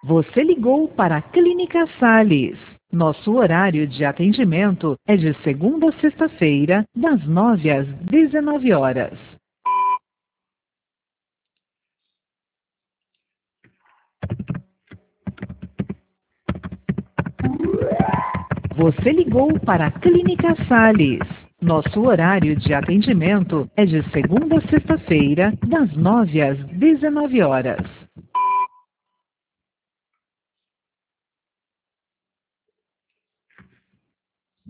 Você ligou para a Clínica Salles. Nosso horário de atendimento é de segunda a sexta-feira, das 9 às 19 horas. Você ligou para a Clínica Salles. Nosso horário de atendimento é de segunda a sexta-feira, das 9 às 19 horas.